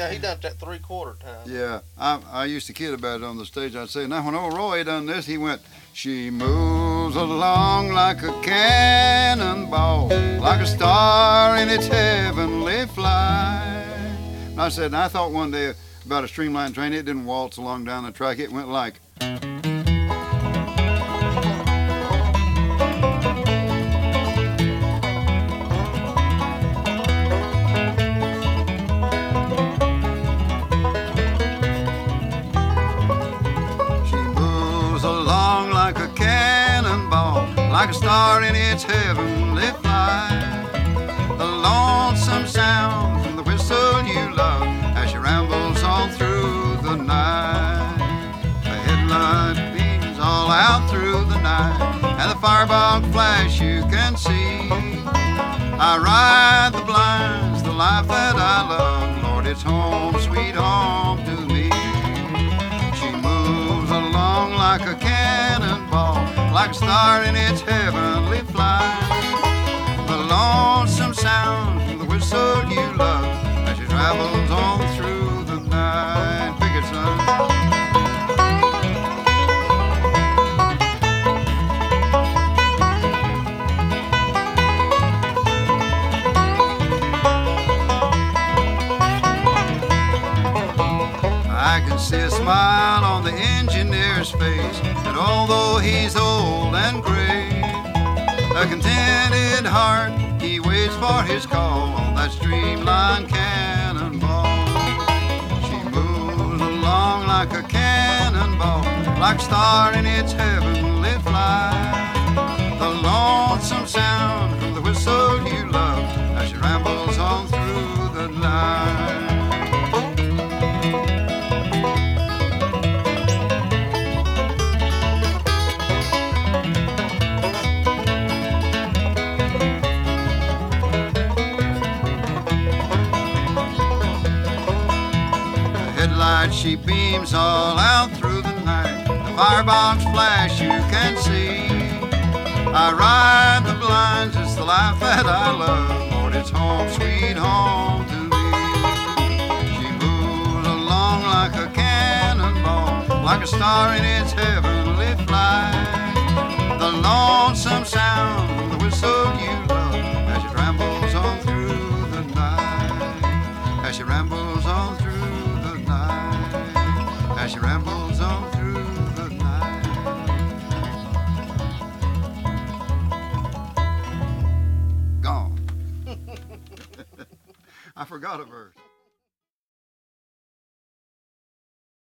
he done that 3/4 time. Yeah, I used to kid about it on the stage. I'd say, now when old Roy done this, he went, she moves along like a cannonball, like a star in its heavenly flight. And I said, and I thought one day about a streamlined train, it didn't waltz along down the track. It went like. Like a star in its heavenly flight, the lonesome sound from the whistle you love as she rambles on through the night. The headlight beams all out through the night, and the firebug flash you can see. I ride the blinds, the life that I love, Lord, it's home, sweet home to me. She moves along like a cannonball, like a star in its heavenly flight. The lonesome sound from the whistle you love as she travels on through the night. Pick it, son. I can see a smile on the engineer's face, that although he's old and gray, a contented heart, he waits for his call on that streamlined cannonball. She moves along like a cannonball, like a star in its heavenly flight. The lonesome sound from the whistle you love as she rambles on through the night. She beams all out through the night, the firebox flash you can see. I ride the blinds, it's the life that I love, Lord, it's home, sweet home to me. She moves along like a cannonball, like a star in its heavenly flight. The lonesome sound from the whistle you love as she rambles on through the night, as she rambles on through the night, as she rambles on through the night. Gone. I forgot a verse.